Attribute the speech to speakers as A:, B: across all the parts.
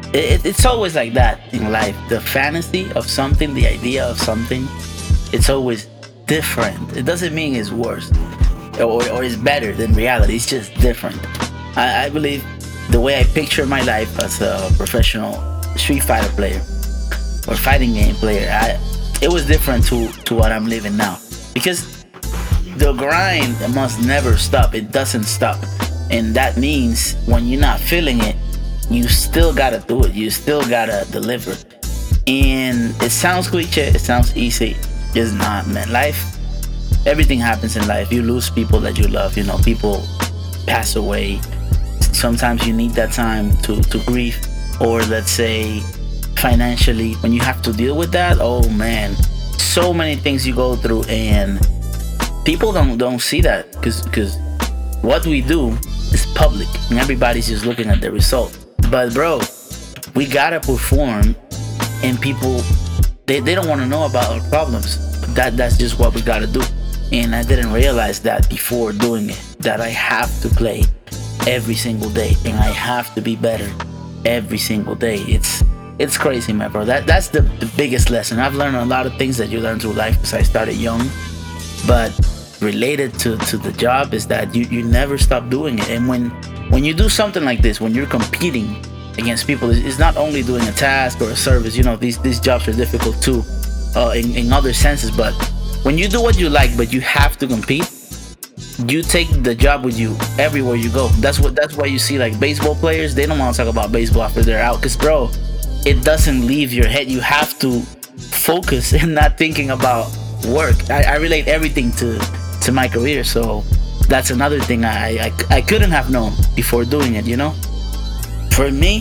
A: It's always like that in life. The fantasy of something, the idea of something, it's always different. It doesn't mean it's worse or it's better than reality. It's just different. I believe the way I picture my life as a professional Street Fighter player or fighting game player, it was different to what I'm living now. Because the grind must never stop. It doesn't stop. And that means when you're not feeling it, you still gotta do it. You still gotta deliver. And it sounds cliche, it sounds easy. It's not, man. Life, everything happens in life. You lose people that you love, people pass away. Sometimes you need that time to grieve. Or let's say financially, when you have to deal with that, oh man, so many things you go through, and people don't see that because what we do is public and everybody's just looking at the result. But bro, we gotta perform, and people they don't want to know about our problems. That's just what we gotta do. And I didn't realize that before doing it, that I have to play every single day and I have to be better every single day. It's crazy, man, bro. That's the biggest lesson. I've learned a lot of things that you learn through life because I started young, but related to the job is that you never stop doing it. And when you do something like this, when you're competing against people, it's not only doing a task or a service. These jobs are difficult too, in other senses. But when you do what you like, but you have to compete, you take the job with you everywhere you go. That's why you see like baseball players. They don't want to talk about baseball after they're out, because bro, it doesn't leave your head. You have to focus and not thinking about work. I relate everything to my career, so that's another thing I couldn't have known before doing it. For me,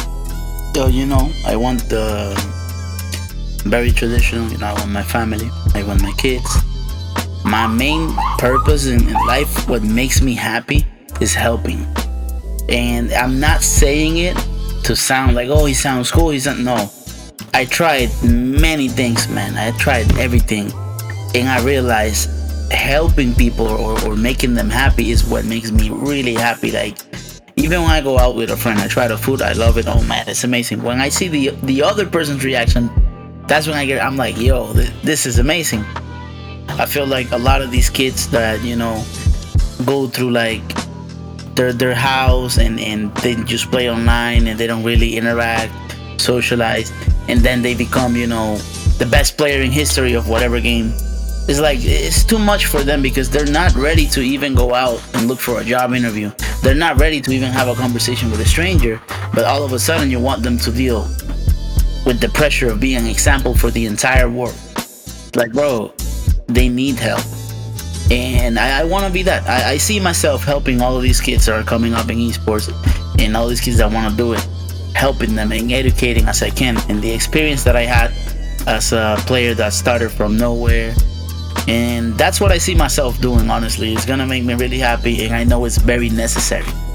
A: I want the very traditional. I want my family, I want my kids. My main purpose in life, what makes me happy, is helping. And I'm not saying it to sound like, oh, he sounds cool. No. I tried many things, man. I tried everything, and I realized helping people or making them happy is what makes me really happy. Like, even when I go out with a friend, I try the food, I love it. Oh man, it's amazing. When I see the other person's reaction, that's when I'm like, yo, this is amazing. I feel like a lot of these kids that go through like their house and they just play online and they don't really interact, socialize, and then they become the best player in history of whatever game. It's like, it's too much for them because they're not ready to even go out and look for a job interview. They're not ready to even have a conversation with a stranger, but all of a sudden you want them to deal with the pressure of being an example for the entire world. Like, bro, they need help. And I want to be that. I see myself helping all of these kids that are coming up in esports, and all these kids that want to do it, helping them and educating as I can. And the experience that I had as a player that started from nowhere, and that's what I see myself doing, honestly. It's gonna make me really happy, and I know it's very necessary.